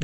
May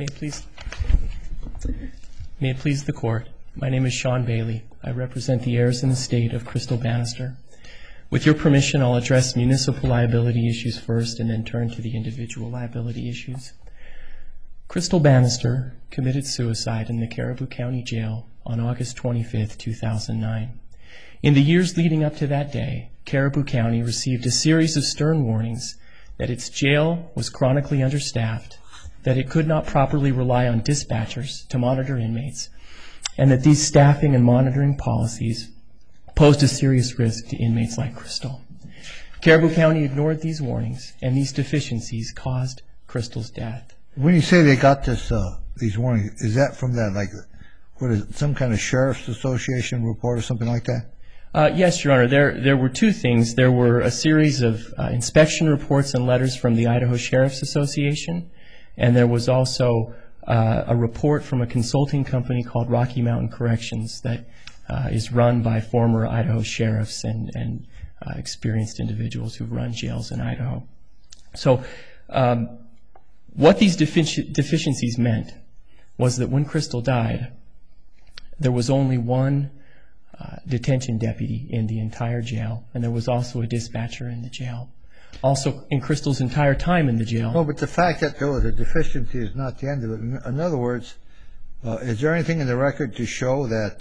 it please the Court. My name is Sean Bailey. I represent the heirs in the estate of Crystal Bannister. With your permission, I'll address municipal liability issues first and then turn to the individual liability issues. Crystal Bannister committed suicide in the Caribou County Jail on August 25, 2009. In the years leading up to that day, Caribou County received a series of stern warnings that its jail was chronically understaffed, that it could not properly rely on dispatchers to monitor inmates, and that these staffing and monitoring policies posed a serious risk to inmates like Crystal. Caribou County ignored these warnings, and these deficiencies caused Crystal's death. When you say they got these warnings, is that from that, like, what is it, some kind of Sheriff's Association report or something like that? Yes, Your Honor. There were two things. There were a series of inspection reports and letters from the Idaho Sheriff's Association, and there was also a report from a consulting company called Rocky Mountain Corrections that is run by former Idaho sheriffs and experienced individuals who run jails in Idaho. So what these deficiencies meant was that when Crystal died, there was only one detention deputy in the entire jail, and there was also a dispatcher in the jail. Also, in Crystal's entire time in the jail. No, but the fact that there was a deficiency is not the end of it. In other words, is there anything in the record to show that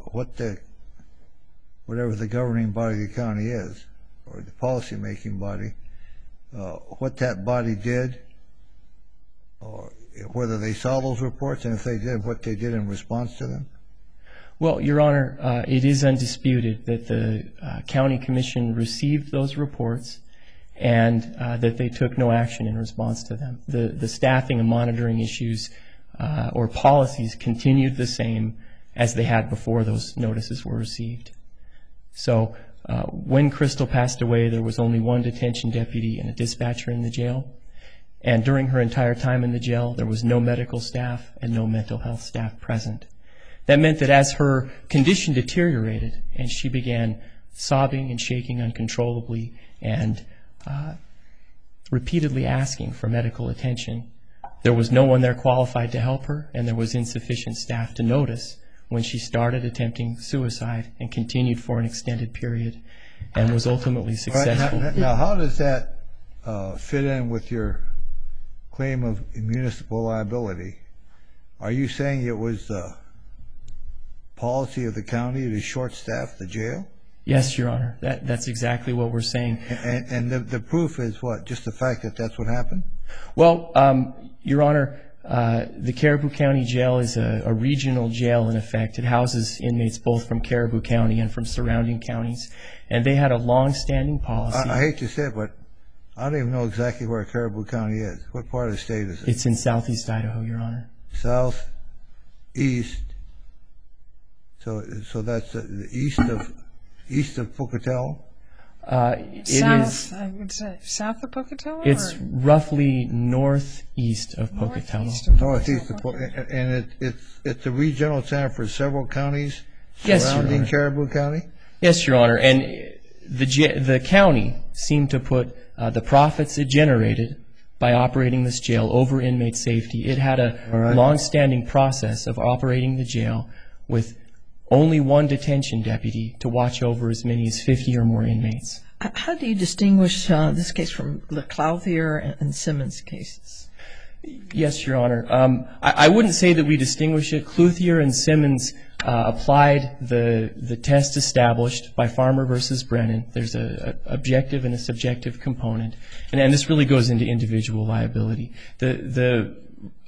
whatever the governing body of the county is, or the policy-making body, what that body did, or whether they saw those reports, and if they did, what they did in response to them? Well, Your Honor, it is undisputed that the county commission received those reports and that they took no action in response to them. The staffing and monitoring issues or policies continued the same as they had before those notices were received. So when Crystal passed away, there was only one detention deputy and a dispatcher in the jail. And during her entire time in the jail, there was no medical staff and no mental health staff present. That meant that as her condition deteriorated and she began sobbing and shaking uncontrollably and repeatedly asking for medical attention, there was no one there qualified to help her, and there was insufficient staff to notice when she started attempting suicide and continued for an extended period and was ultimately successful. Right. Now, how does that fit in with your claim of municipal liability? Are you saying it was the policy of the county to short-staff the jail? Yes, Your Honor. That's exactly what we're saying. And the proof is what? Just the fact that that's what happened? Well, Your Honor, the Caribou County Jail is a regional jail in effect. It houses inmates both from Caribou County and from surrounding counties. And they had a long-standing policy. I hate to say it, but I don't even know exactly where Caribou County is. What part of the state is it? It's in southeast Idaho, Your Honor. South, east. So that's the east of Pocatello? South, I would say. South of Pocatello? It's roughly northeast of Pocatello. Northeast of Pocatello. And it's a regional center for several counties surrounding Caribou County? Yes, Your Honor. And the county seemed to put the profits it generated by operating this jail over inmate safety. It had a long-standing process of operating the jail with only one detention deputy to watch over as many as 50 or more inmates. How do you distinguish this case from the Clouthier and Simmons cases? Yes, Your Honor. I wouldn't say that we distinguish it. Clouthier and Simmons applied the test established by Farmer versus Brennan. There's an objective and a subjective component. And this really goes into individual liability. The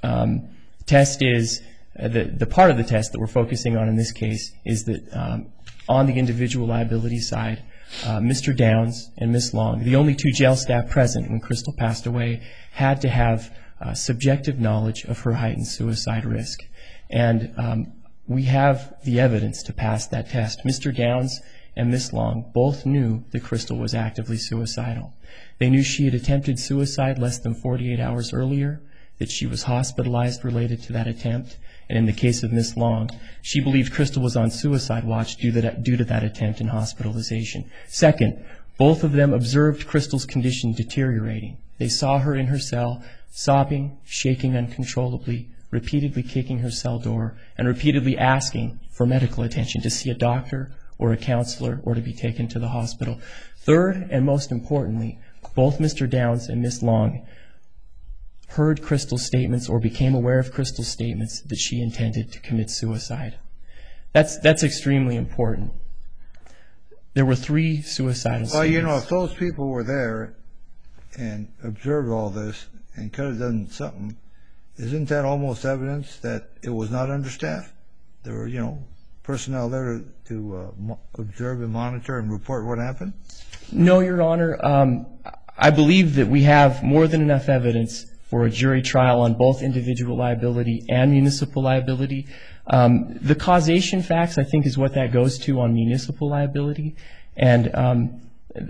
test is... The part of the test that we're focusing on in this case is that on the individual liability side, Mr. Downs and Ms. Long, the only two jail staff present when Crystal passed away, had to have subjective knowledge of her heightened suicide risk. And we have the evidence to pass that test. Mr. Downs and Ms. Long both knew that Crystal was actively suicidal. They knew she had attempted suicide less than 48 hours earlier, that she was hospitalized related to that attempt. And in the case of Ms. Long, she believed Crystal was on suicide watch due to that attempt and hospitalization. Second, both of them observed Crystal's condition deteriorating. They saw her in her cell, sobbing, shaking uncontrollably, repeatedly kicking her cell door, and repeatedly asking for medical attention, to see a doctor or a counselor or to be taken to the hospital. Third, and most importantly, both Mr. Downs and Ms. Long heard Crystal's statements or became aware of Crystal's statements that she intended to commit suicide. That's extremely important. There were 3 suicidal statements. Well, you know, if those people were there and observed all this and could have done something, isn't that almost evidence that it was not understaffed? There were, you know, personnel there to observe and monitor and report what happened? No, Your Honor. I believe that we have more than enough evidence for a jury trial on both individual liability and municipal liability. The causation facts, I think, is what that goes to on municipal liability. And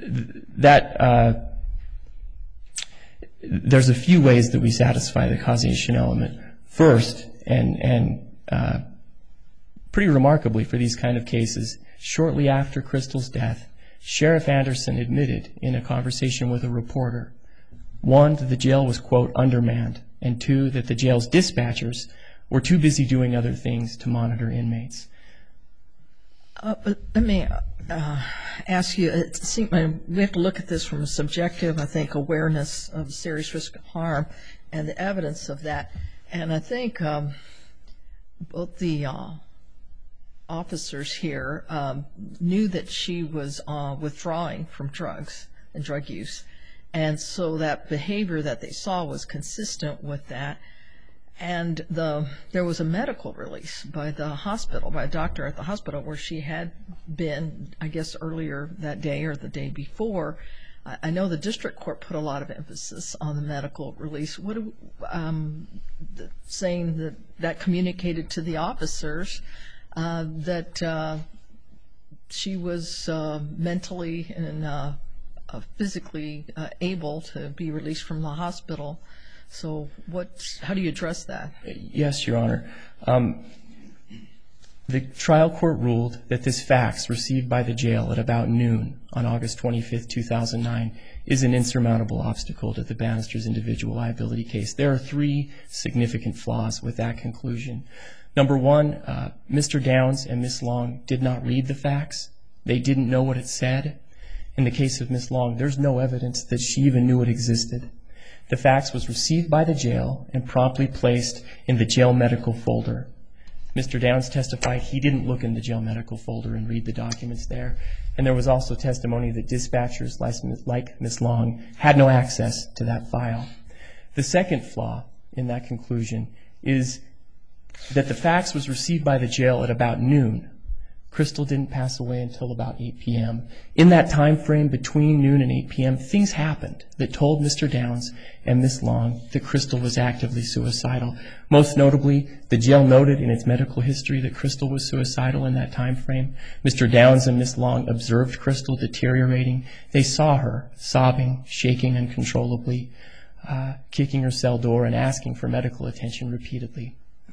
there's a few ways that we satisfy the causation element. First, and pretty remarkably for these kind of cases, shortly after Crystal's death, Sheriff Anderson admitted in a conversation with a reporter, 1, that the jail was, quote, undermanned, and 2, that the jail's dispatchers were too busy doing other things to monitor inmates. Let me ask you, we have to look at this from a subjective, I think, awareness of serious risk of harm and the evidence of that. And I think both the officers here knew that she was withdrawing from drugs and drug use. And so that behavior that they saw was consistent with that. And there was a medical release by the hospital, by a doctor at the hospital, where she had been, I guess, earlier that day or the day before. I know the district court put a lot of emphasis on the medical release. Saying that communicated to the officers that she was mentally and physically able to be released from the hospital. So how do you address that? Yes, Your Honor. The trial court ruled that this fax received by the jail at about noon on August 25th, 2009 is an insurmountable obstacle to the Bannister's individual liability case. There are 3 significant flaws with that conclusion. Number 1, Mr. Downs and Ms. Long did not read the fax. They didn't know what it said. In the case of Ms. Long, there's no evidence that she even knew it existed. The fax was received by the jail and promptly placed in the jail medical folder. Mr. Downs testified he didn't look in the jail medical folder and read the documents there. And there was also testimony that dispatchers like Ms. Long had no access to that file. The second flaw in that conclusion is that the fax was received by the jail at about noon. Crystal didn't pass away until about 8 p.m. In that time frame between noon and 8 p.m., things happened that told Mr. Downs and Ms. Long that Crystal was actively suicidal. Most notably, the jail noted in its medical history that Crystal was suicidal in that time frame. Mr. Downs and Ms. Long observed Crystal deteriorating. They saw her sobbing, shaking uncontrollably, kicking her cell door and asking for medical attention repeatedly.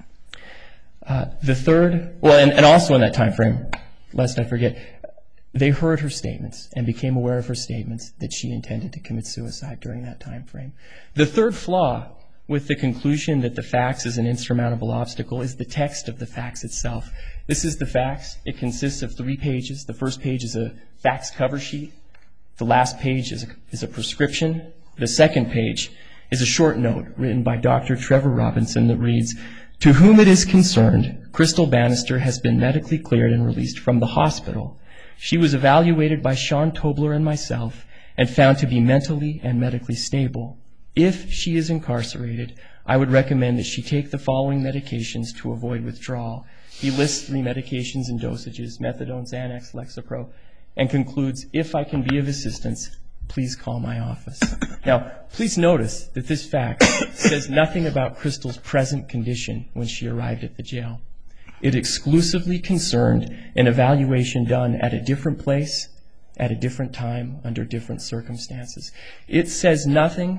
The third, and also in that time frame, lest I forget, they heard her statements and became aware of her statements that she intended to commit suicide during that time frame. The third flaw with the conclusion that the fax is an insurmountable obstacle is the text of the fax itself. This is the fax. It consists of 3 pages. The first page is a fax cover sheet. The last page is a prescription. The second page is a short note written by Dr. Trevor Robinson that reads, "To whom it is concerned, Crystal Bannister has been medically cleared and released from the hospital. She was evaluated by Sean Tobler and myself and found to be mentally and medically stable. If she is incarcerated, I would recommend that she take the following medications to avoid withdrawal." He lists 3 medications and dosages, methadone, Xanax, Lexapro, and concludes, "If I can be of assistance, please call my office." Now, please notice that this fax says nothing about Crystal's present condition when she arrived at the jail. It exclusively concerned an evaluation done at a different place, at a different time, under different circumstances. It says nothing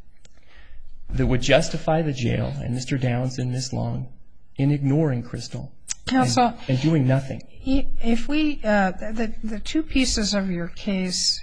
that would justify the jail and Mr. Downs and Ms. Long in ignoring Crystal and doing nothing. If we, the 2 pieces of your case,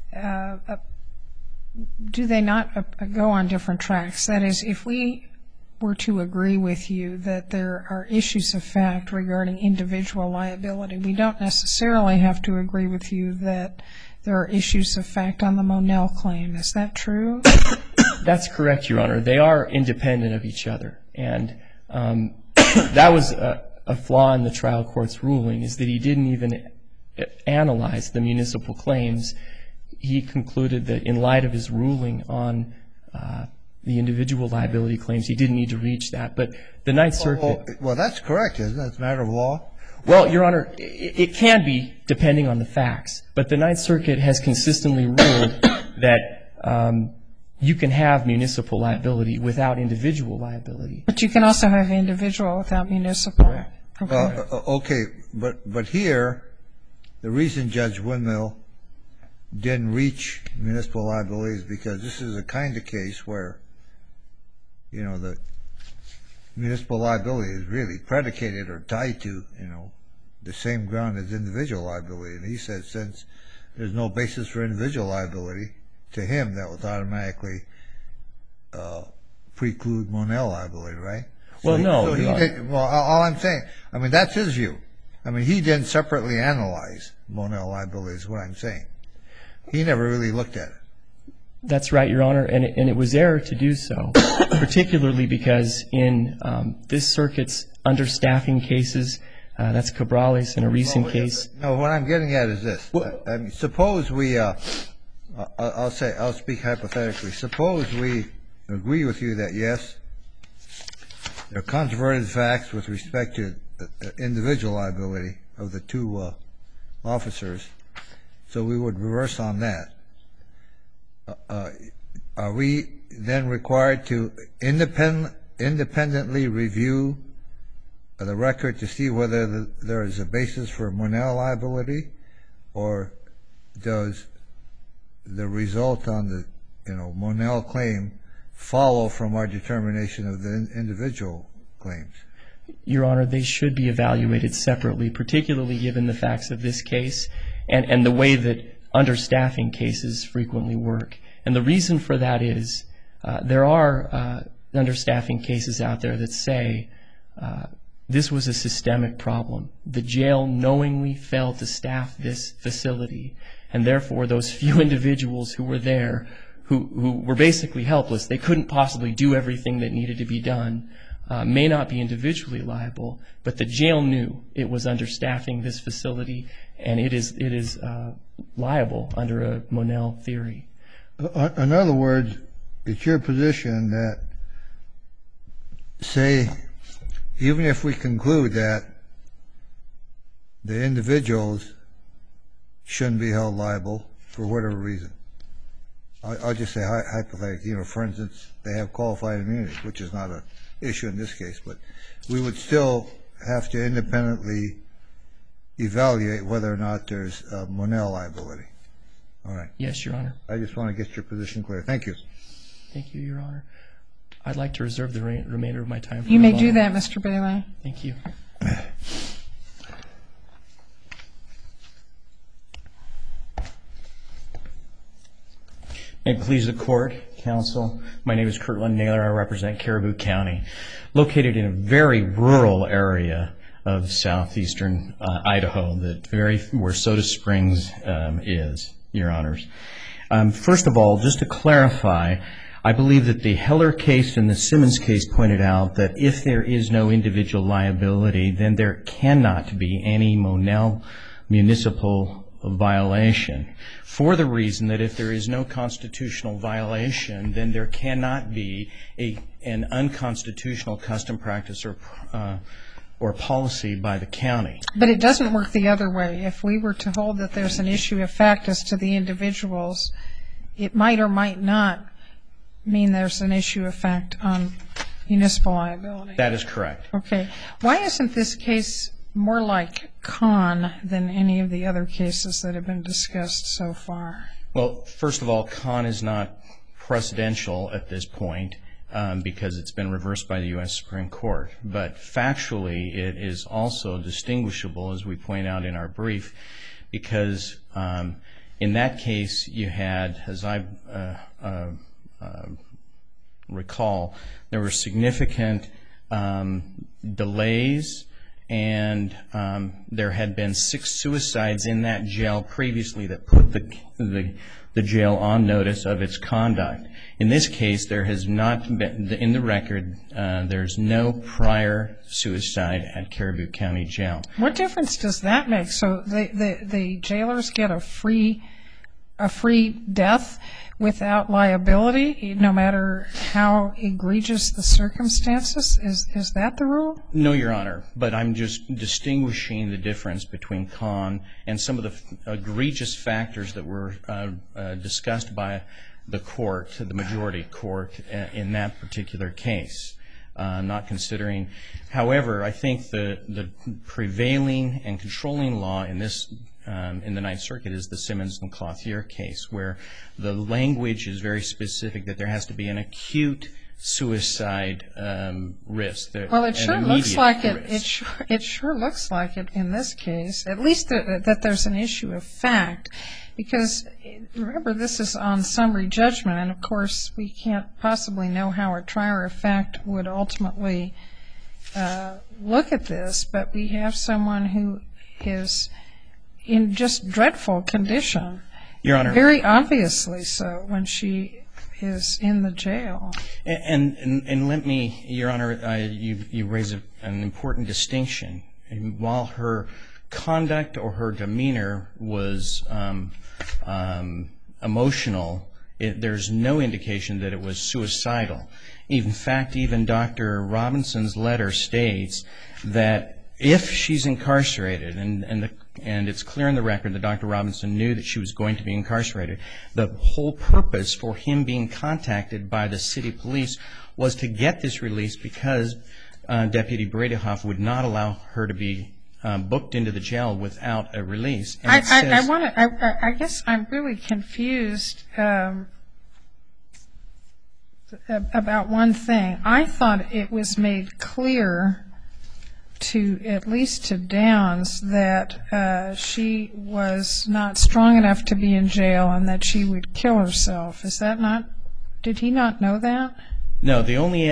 do they not go on different tracks? That is, if we were to agree with you that there are issues of fact regarding individual liability, we don't necessarily have to agree with you that there are issues of fact on the Monell claim. Is that true? That's correct, Your Honor. They are independent of each other. And that was a flaw in the trial court's ruling, is that he didn't even analyze the municipal claims. He concluded that in light of his ruling on the individual liability claims, he didn't need to reach that. But the Ninth Circuit... Well, that's correct, isn't it? It's a matter of law. Well, Your Honor, it can be, depending on the facts. But the Ninth Circuit has consistently ruled that you can have municipal liability without individual liability. But you can also have individual without municipal. Correct. Okay. Okay, but here, the reason Judge Windmill didn't reach municipal liability is because this is a kind of case where, you know, the municipal liability is really predicated or tied to, you know, the same ground as individual liability. And he said since there's no basis for individual liability, to him that would automatically preclude Monell liability, right? Well, no. Well, all I'm saying, I mean, that's his view. I mean, he didn't separately analyze Monell liability is what I'm saying. He never really looked at it. That's right, Your Honor, and it was error to do so, particularly because in this circuit's understaffing cases, that's Cabrales in a recent case. No, what I'm getting at is this. I mean, suppose we, I'll speak hypothetically. Suppose we agree with you that, yes, there are controverted facts with respect to individual liability of the two officers, so we would reverse on that. Are we then required to independently review the record to see whether there is a basis for Monell liability, or does the result on the Monell claim follow from our determination of the individual claims? Your Honor, they should be evaluated separately, particularly given the facts of this case and the way that understaffing cases frequently work. And the reason for that is there are understaffing cases out there that say this was a systemic problem. The jail knowingly failed to staff this facility, and therefore those few individuals who were there who were basically helpless, they couldn't possibly do everything that needed to be done, may not be individually liable, but the jail knew it was understaffing this facility, and it is liable under a Monell theory. In other words, it's your position that, say, even if we conclude that the individuals shouldn't be held liable for whatever reason, I'll just say hypothetically, for instance, they have qualified immunity, which is not an issue in this case, but we would still have to independently evaluate whether or not there's Monell liability. All right. Yes, Your Honor. I just want to get your position clear. Thank you. Thank you, Your Honor. I'd like to reserve the remainder of my time for You may rebuttal. do that, Mr. Bailey. Thank you. May it please the Court, Counsel. My name is Kirtland Naylor. I represent Caribou County, located in a very rural area of southeastern Idaho, where Soda Springs is, Your Honors. First of all, just to clarify, I believe that the Heller case and the Simmons case pointed out that if there is no individual liability, then there cannot be any Monell municipal violation, for the reason that if there is no constitutional violation, then there cannot be an unconstitutional custom, practice, or policy by the county. But it doesn't work the other way. If we were to hold that there's an issue of fact as to the individuals, it might or might not mean there's an issue of fact on municipal liability. That is correct. Okay. Why isn't this case more like Kahn than any of the other cases that have been discussed so far? Well, first of all, Kahn is not precedential at this point because it's been reversed by the U.S. Supreme Court. But factually, it is also distinguishable, as we point out in our brief, because in that case you had, as I recall, there were significant delays, and there had been 6 suicides in that jail previously that put the jail on notice of its conduct. In this case, there has not been, in the record, there's no prior suicide at Caribou County Jail. What difference does that make? So the jailers get a free death without liability, no matter how egregious the circumstances? Is that the rule? No, Your Honor, but I'm just distinguishing the difference between Kahn and some of the egregious factors that were discussed by the court, the majority court, in that particular case. Not considering, however, I think the prevailing and controlling law in this in the Ninth Circuit is the Simmons and Clothier case, where the language is very specific that there has to be an acute suicide risk. Well, it sure looks like it. It sure looks like it in this case, at least that there's an issue of fact. Because, remember, this is on summary judgment, and of course we can't possibly know how a trier of fact would ultimately look at this, but we have someone who is in just dreadful condition. Your Honor. Very obviously so, when she is in the jail. And let me, Your Honor, you raise an important distinction. While her conduct or her demeanor was emotional, there's no indication that it was suicidal. In fact, even Dr. Robinson's letter states that if she's incarcerated, and it's clear in the record that Dr. Robinson knew that she was going to be incarcerated, the whole purpose for him being contacted by the city police was to get this release because Deputy Bradyhoff would not allow her to be booked into the jail without a release. And I guess I'm really confused about one thing. I thought it was made clear to, at least to Downs, that she was not strong enough to be in jail and that she would kill herself. Is that not, did he not know that? No,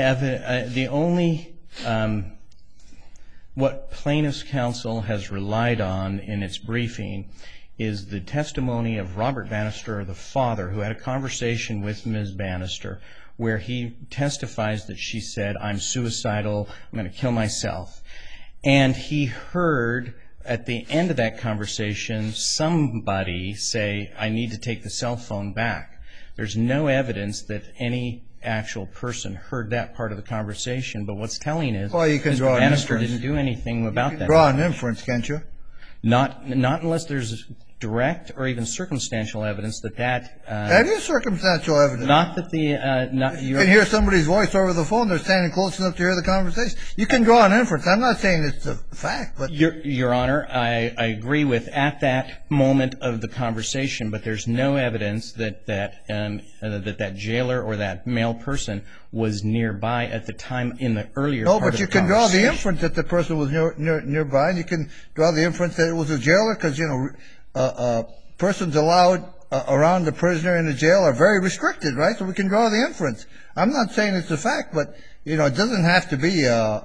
what plaintiff's counsel has relied on in its briefing is the testimony of Robert Bannister, the father, who had a conversation with Ms. Bannister where he testifies that she said, I'm suicidal, I'm going to kill myself. And he heard at the end of that conversation somebody say, I need to take the cell phone back. There's no evidence that any actual person heard that part of the conversation, but what's telling is Mr. Bannister didn't do anything about that. You can draw an inference, can't you? Not unless there's direct or even circumstantial evidence that that is circumstantial evidence. Not that you can hear somebody's voice over the phone. They're standing close enough to hear the conversation. You can draw an inference. I'm not saying it's a fact, but Your Honor, I agree with at that moment of the conversation, but there's no evidence that that jailer or that male person was nearby at the time in the earlier part of the conversation. No, but you can draw the inference that the person was nearby, and you can draw the inference that it was a jailer because, persons allowed around the prisoner in the jail are very restricted, right? So we can draw the inference. I'm not saying it's a fact, but, it doesn't have to be,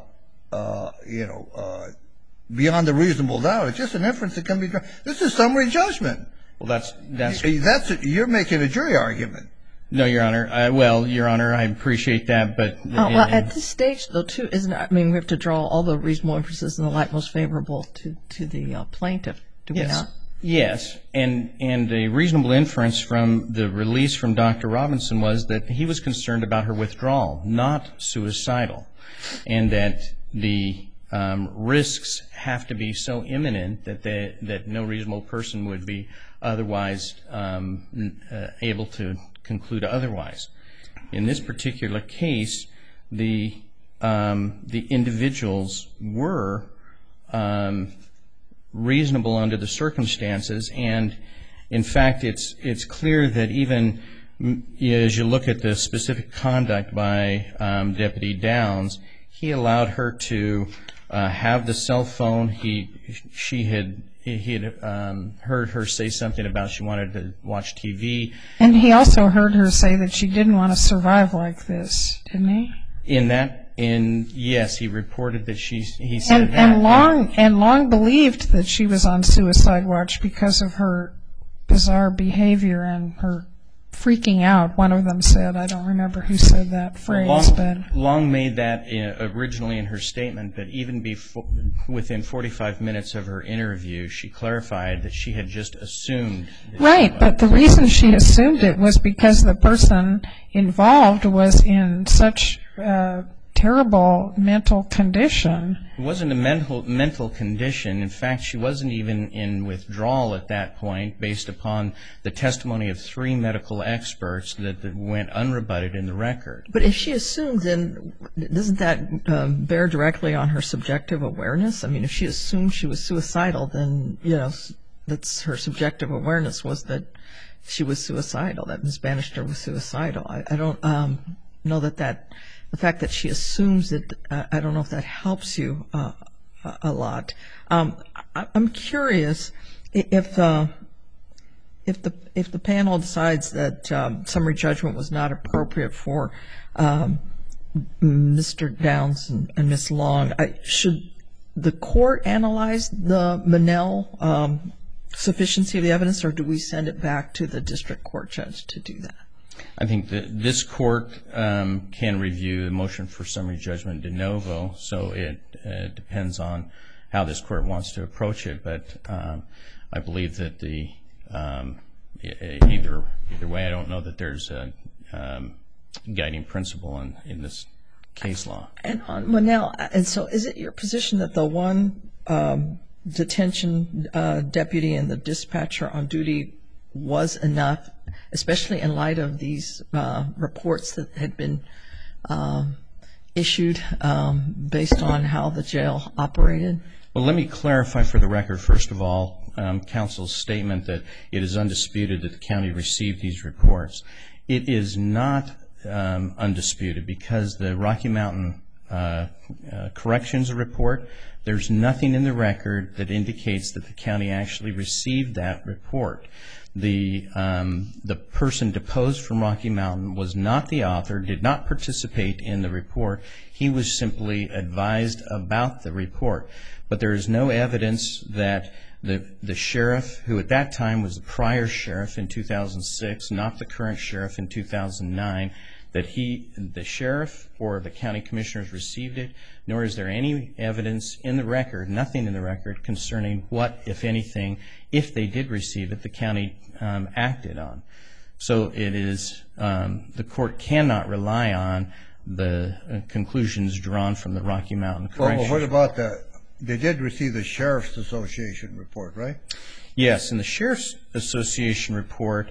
beyond a reasonable doubt. It's just an inference that can be drawn. This is summary judgment. Well, you're making a jury argument. No, Your Honor. Your Honor, I appreciate that, but at this stage, though, too, we have to draw all the reasonable inferences in the light most favorable to the plaintiff. Do we not? Yes, and a reasonable inference from the release from Dr. Robinson was that he was concerned about her withdrawal, not suicidal, and that the risks have to be so imminent that no reasonable person would be otherwise able to conclude otherwise. In this particular case, the individuals were reasonable under the circumstances, and in fact it's clear that even as you look at the specific conduct by Deputy Downs, he allowed her to have the cell phone. She had he had heard her say something about she wanted to watch TV. And he also heard her say that she didn't want to survive like this, didn't he? Yes, he reported that he said that. And long believed that she was on suicide watch because of her bizarre behavior and her freaking out. One of them said, I don't remember who said that phrase. Long made that originally in her statement, but even within 45 minutes of her interview, she clarified that she had just assumed. Right, but the reason she assumed it was because the person involved was in such terrible mental condition. It wasn't a mental condition. In fact, she wasn't even in withdrawal at that point based upon the testimony of 3 medical experts that went unrebutted in the record. But if she assumed, then doesn't that bear directly on her subjective awareness? I mean, if she assumed she was suicidal, then, that's her subjective awareness was that she was suicidal, that Ms. Bannister was suicidal. I don't know that the fact that she assumes it, I don't know if that helps you a lot. I'm curious if the panel decides that summary judgment was not appropriate for Mr. Downs and Ms. Long, should the court analyze the Monell sufficiency of the evidence, or do we send it back to the district court judge to do that? I think that this court can review the motion for summary judgment de novo, so it depends on how this court wants to approach it. But I believe that either way, I don't know that there's a guiding principle in this case law. And on Monell, and so is it your position that the one detention deputy and the dispatcher on duty was enough, especially in light of these reports that had been issued based on how the jail operated? Well, let me clarify for the record, first of all, counsel's statement that it is undisputed that the county received these reports. It is not undisputed because the Rocky Mountain Corrections report, there's nothing in the record that indicates that the county actually received that report. The person deposed from Rocky Mountain was not the author, did not participate in the report. He was simply advised about the report. But there is no evidence that the sheriff, who at that time was the prior sheriff in 2006, not the current sheriff in 2009, that the sheriff or the county commissioners received it, nor is there any evidence in the record, nothing in the record, concerning what, if anything, if they did receive it, the county acted on. So it is, the court cannot rely on the conclusions drawn from the Rocky Mountain Corrections. Well, what about they did receive the Sheriff's Association report, right? Yes, in the Sheriff's Association report,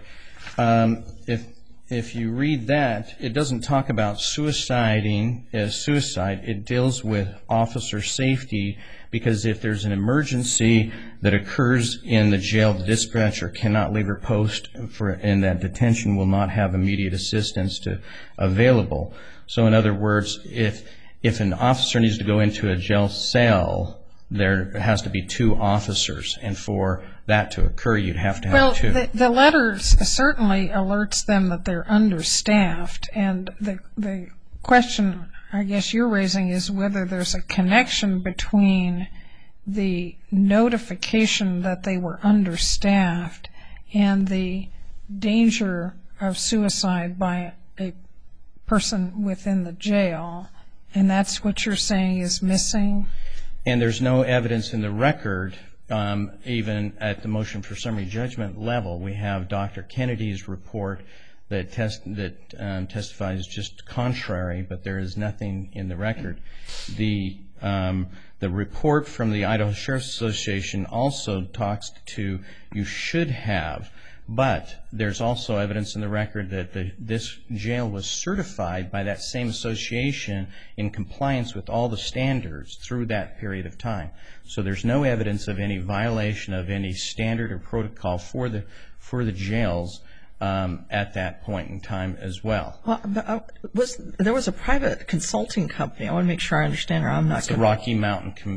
if you read that, it doesn't talk about suiciding as suicide. It deals with officer safety, because if there's an emergency that occurs in the jail, the dispatcher cannot leave her post, and that detention will not have immediate assistance available. So in other words, if an officer needs to go into a jail cell, there has to be 2 officers, and for that to occur, you'd have to have 2. Well, the letter certainly alerts them that they're understaffed, and the question I guess you're raising is whether there's a connection between the notification that they were understaffed and the danger of suicide by a person within the jail, and that's what you're saying is missing? And there's no evidence in the record, even at the motion for summary judgment level. We have Dr. Kennedy's report that testifies just contrary, but there is nothing in the record. The report from the Idaho Sheriff's Association also talks to you should have, but there's also evidence in the record that this jail was certified by that same association in compliance with all the standards through that period of time. So there's no evidence of any violation of any standard or protocol for the jails at that point in time as well. Well, there was a private consulting company. I want to make sure I understand, or I'm not. It's the Rocky Mountain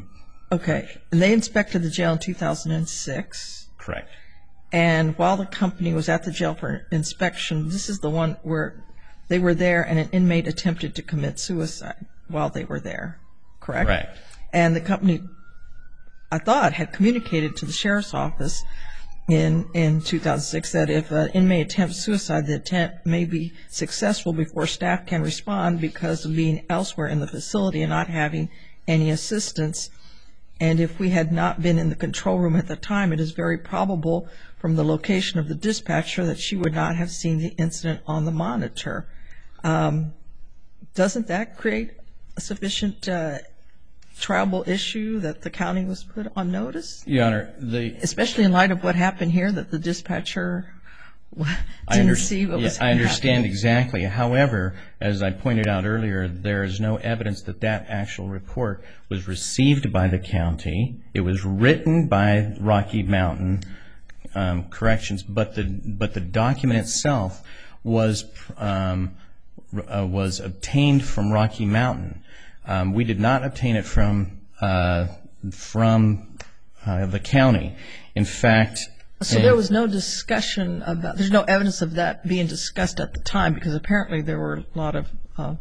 Okay. And they inspected the jail in 2006. Correct. And while the company was at the jail for inspection, this is the one where they were there and an inmate attempted to commit suicide while they were there, correct? Correct. And the company, I thought, had communicated to the sheriff's office in 2006 that if an inmate attempts suicide, the attempt may be successful before staff can respond because of being elsewhere in the facility and not having any assistance. And if we had not been in the control room at the time, it is very probable from the location of the dispatcher that she would not have seen the incident on the monitor. Doesn't that create a sufficient triable issue that the county was put on notice? Your Honor, especially in light of what happened here, that the dispatcher didn't see what was happening. I understand exactly. However, as I pointed out earlier, there is no evidence that that actual report was received by the county. It was written by Rocky Mountain Corrections, but the document itself was obtained from Rocky Mountain. We did not obtain it from the county. In fact, so there was no discussion about, there's no evidence of that being discussed at the time, because apparently there were a lot of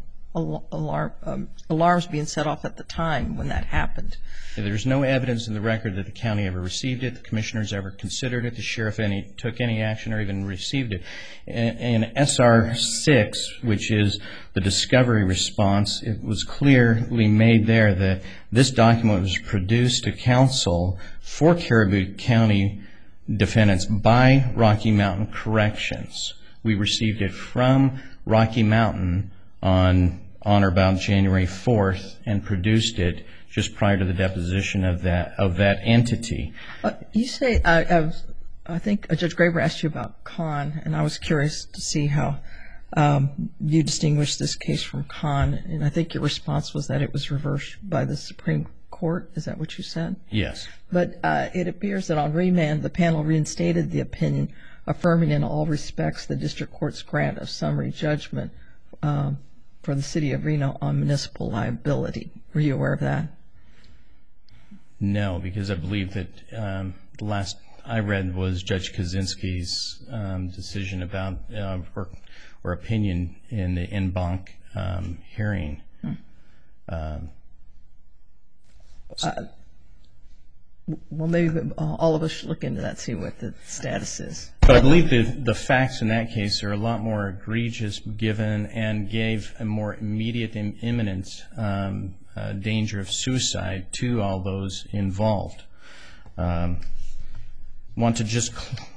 alarms being set off at the time when that happened. There's no evidence in the record that the county ever received it, the commissioners ever considered it, the sheriff took any action or even received it. In SR 6, which is the discovery response, it was clearly made there that this document was produced to counsel for Caribou County defendants by Rocky Mountain Corrections. We received it from Rocky Mountain on or about January 4th and produced it just prior to the deposition of that entity. You say, I think Judge Graber asked you about Kahn, and I was curious to see how you distinguish this case from Kahn, and I think your response was that it was reversed by the Supreme Court. Is that what you said? Yes. But it appears that on remand, the panel reinstated the opinion, affirming in all respects the district court's grant of summary judgment for the city of Reno on municipal liability. Were you aware of that? No, because I believe that the last I read was Judge Kaczynski's decision about or opinion in the en banc hearing. Well, maybe all of us should look into that, see what the status is. But I believe the facts in that case are a lot more egregious given and gave a more immediate and imminent danger of suicide to all those involved. Want to just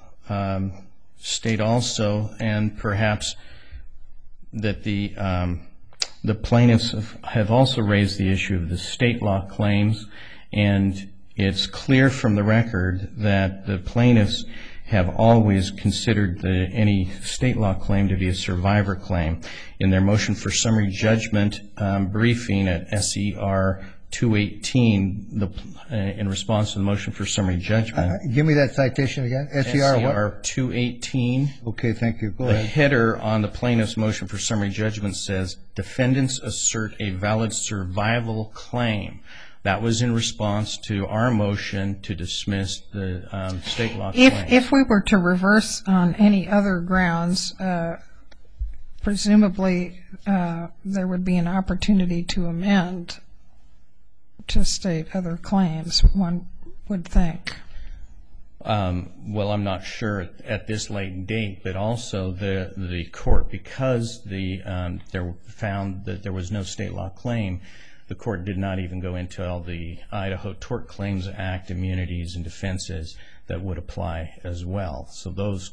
state also, and perhaps that the plaintiffs have also raised the issue of the state law claims, and it's clear from the record that the plaintiffs have always considered any state law claim to be a survivor claim. In their motion for summary judgment briefing at SER 218, in response to the motion for summary judgment. Give me that citation again. SER what? SER 218. Okay, thank you. Go ahead. The header on the plaintiff's motion for summary judgment says, defendants assert a valid survival claim. That was in response to our motion to dismiss the state law claim. If we were to reverse on any other grounds, presumably there would be an opportunity to amend to state other claims, one would think. Well, I'm not sure at this late date, but also the court, because they found that there was no state law claim, the court did not even go into all the Idaho Tort Claims Act immunities and defenses that would apply as well. So those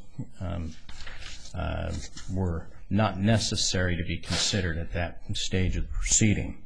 were not necessary to be considered at that stage of the proceeding.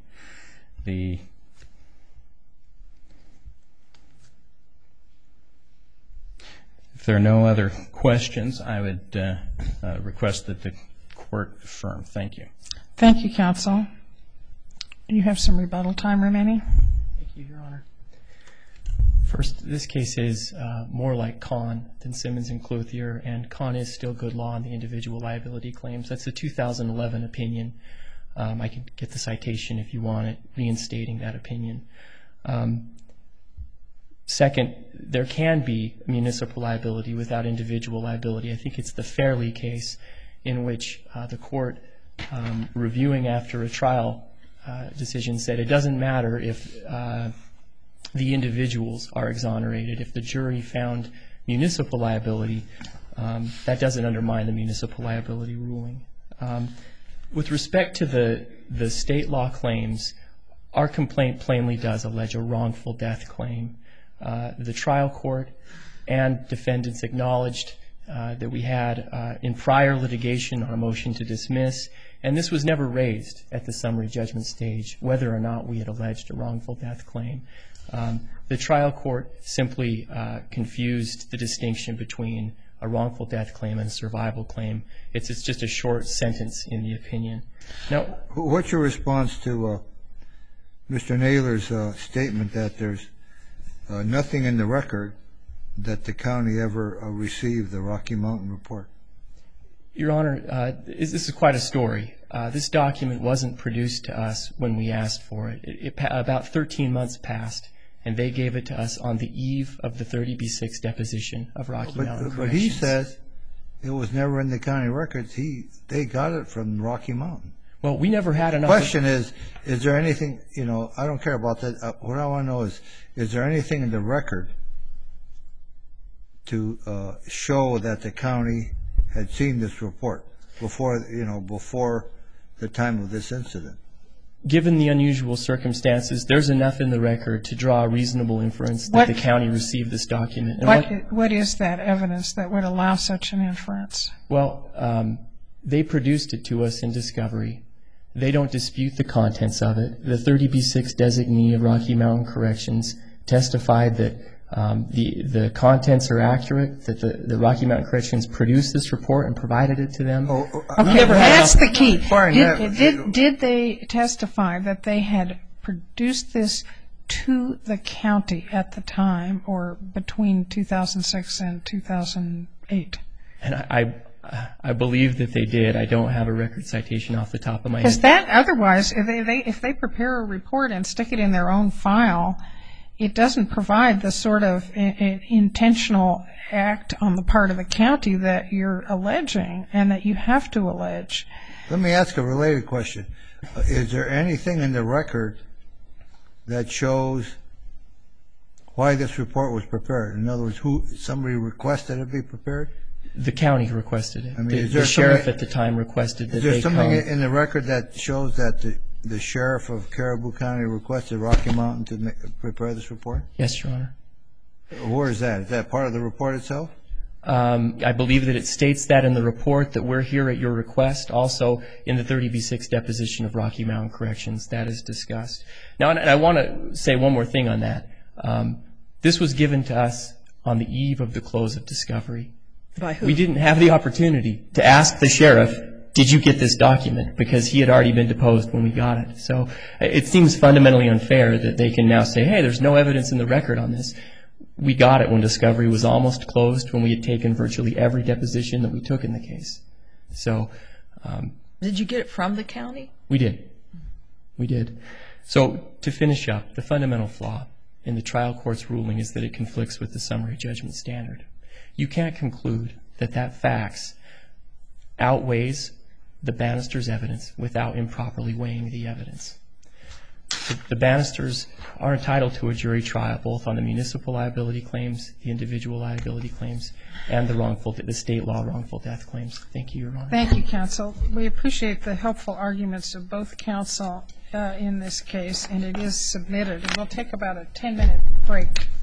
If there are no other questions, I would request that the court affirm. Thank you. Thank you, counsel. You have some rebuttal time remaining. Thank you, Your Honor. First, this case is more like Kahn than Simmons and Clothier, and Kahn is still good law on the individual liability claims. That's a 2011 opinion. I can get the citation if you want it, reinstating that opinion. Second, there can be municipal liability without individual liability. I think it's the Fairley case in which the court, reviewing after a trial decision, said it doesn't matter if the individuals are exonerated. If the jury found municipal liability, that doesn't undermine the municipal liability ruling. With respect to the state law claims, our complaint plainly does allege a wrongful death claim. The trial court and defendants acknowledged that we had in prior litigation on a motion to dismiss, and this was never raised at the summary judgment stage, whether or not we had alleged a wrongful death claim. The trial court simply confused the distinction between a wrongful death claim and a survival claim. It's just a short sentence in the opinion. Now, what's your response to Mr. Naylor's statement that there's nothing in the record that the county ever received the Rocky Mountain report? Your Honor, this is quite a story. This document wasn't produced to us when we asked for it. About 13 months passed, and they gave it to us on the eve of the 30B6 deposition of Rocky Mountain Corrections. But he says it was never in the county records. They got it from Rocky Mountain. Well, we never had enough. The question is there anything, I don't care about that. What I want to know is there anything in the record to show that the county had seen this report before the time of this incident? Given the unusual circumstances, there's enough in the record to draw a reasonable inference that the county received this document. What is that evidence that would allow such an inference? Well, they produced it to us in discovery. They don't dispute the contents of it. The 30B6 designee of Rocky Mountain Corrections testified that the contents are accurate, that the Rocky Mountain Corrections produced this report and provided it to them. Okay, that's the key. Did they testify that they had produced this to the county at the time or between 2006 and 2008? And I believe that they did. I don't have a record citation off the top of my head. Because that otherwise, if they prepare a report and stick it in their own file, it doesn't provide the sort of intentional act on the part of the county that you're alleging and that you have to allege. Let me ask a related question. Is there anything in the record that shows why this report was prepared? In other words, somebody requested it be prepared? The county requested it. I mean, the sheriff at the time requested that they come. Is there something in the record that shows that the sheriff of Caribou County requested Rocky Mountain to prepare this report? Yes, Your Honor. Where is that? Is that part of the report itself? I believe that it states that in the report that we're here at your request. Also, in the 30B6 deposition of Rocky Mountain Corrections, that is discussed. Now, and I want to say one more thing on that. This was given to us on the eve of the close of discovery. By who? We didn't have the opportunity to ask the sheriff, did you get this document? Because he had already been deposed when we got it. So it seems fundamentally unfair that they can now say, hey, there's no evidence in the record on this. We got it when discovery was almost closed, when we had taken virtually every deposition that we took in the case. So, did you get it from the county? We did. We did. So to finish up, the fundamental flaw in the trial court's ruling is that it conflicts with the summary judgment standard. You can't conclude that that facts outweighs the Bannisters' evidence without improperly weighing the evidence. The Bannisters are entitled to a jury trial both on the municipal liability claims, the individual liability claims, and the state law wrongful death claims. Thank you, Your Honor. Thank you, counsel. We appreciate the helpful arguments of both counsel in this case, and it is submitted. We'll take about a 10-minute break.